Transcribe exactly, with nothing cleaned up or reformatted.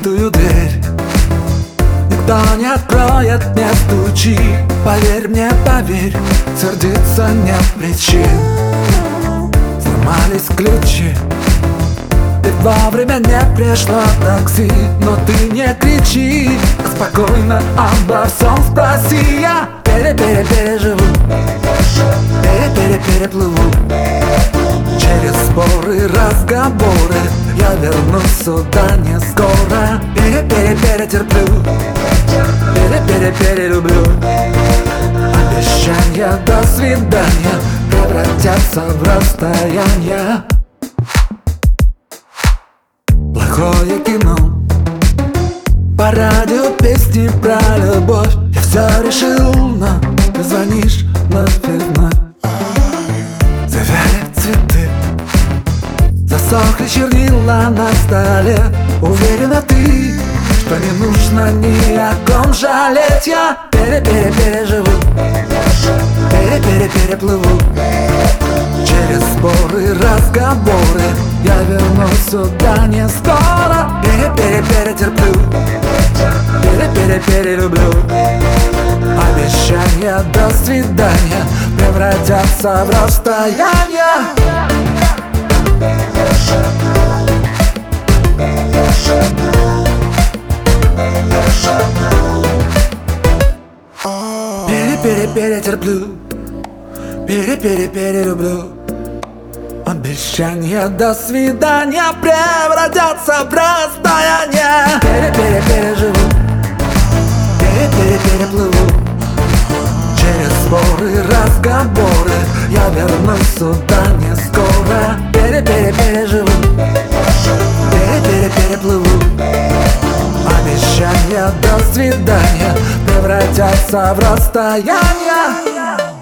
закрытую дверь. Никто не откроет, не стучи. Поверь мне, поверь, сердиться нет причин. Сломались ключи, и вовремя не пришло такси. Но ты не кричи, спокойно обо всем спроси. Я пере-пере-переживу, пере-пере-переплыву через споры, разговоры. Я вернусь сюда не скоро. Пере-пере-перетерплю, пере-пере-перелюблю. Обещания до свидания превратятся в расстояние. Плохое кино, по радио песни про любовь. Я все решил, но ты звонишь вновь и вновь. Завяли цветы, засохли чернила на столе. Уверена ты, что не нужно ни о ком жалеть. Я пере-пере-переживу, пере-пере-переплыву через споры, разговоры. Я вернусь сюда не скоро. Пере-пере-перетерплю, пере-пере-перелюблю. Обещания до свидания превратятся в расстояние. Пере-пере-перетерплю, пере-пере-перелюблю. Обещания до свидания превратятся в расстояние. Пере-пере-переживу, пере-пере-переплыву через споры, разговоры. Я вернусь сюда не скоро. Пере-пере-переживу, пере-пере-переплыву. Обещания до свидания превратятся в расстояние.